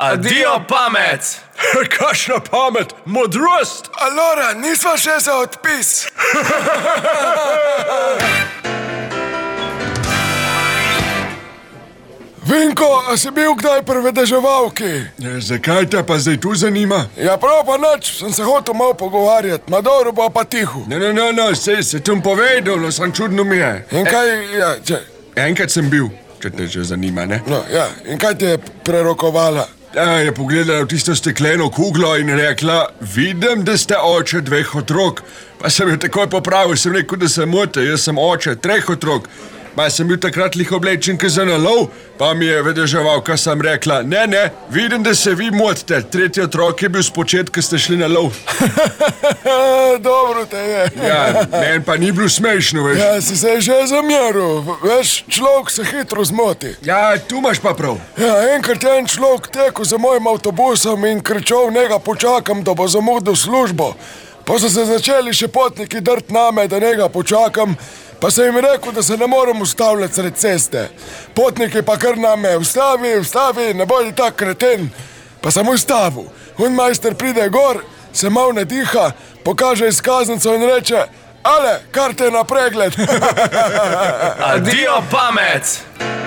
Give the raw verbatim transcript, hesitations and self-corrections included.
Adijo pamet! Kakšna pamet, modrost! Alora, nisva še za odpis. Vinko, a si bil kdaj pri vedeževalki? Ja, zakaj te pa zdaj tu zanima? Ja, prav pa nič, sem se hotel malo pogovarjati, ma dobro bo pa tiho. Ne, ne, ne, ne, sej se tam povedalo, sem čudno mi je. In kaj, ja, če... Enkrat sem bil, če te že zanima, ne? No, ja, in kaj te je prerokovala? Ja, je pogledala v tisto stekleno kuglo in rekla, vidim, da ste oče dveh otrok. Pa sem jo takoj popravil, sem rekel, da se mote, jaz sem oče treh otrok. Pa sem bil takrat lih oblečen ka za nalov, pa mi je vedeževalka sem rekla, ne, ne, vidim, da se vi motite, tretji otrok je bil spočet, ko ste šli na lov. Dobro te je. Ja, meni pa ni bilo smešno, veš. Ja, si se že zameril, veš, človek se hitro zmoti. Ja, tu imaš pa prav. Ja, enkrat je en človek tekel za mojim avtobusom in kričal, njega počakam, da bo zamudil službo. Pa so se začeli še potniki drt name, da njega počakam, pa sem jim rekel, da se ne moram ustavljati sred ceste. Potniki pa kar name, ustavi, ustavi, ne bodi tak kreten. Pa sem ustavil. Un majster pride gor, se mal ne diha, pokaže izkaznico in reče, ale, kar te na pregled. Adijo pamet!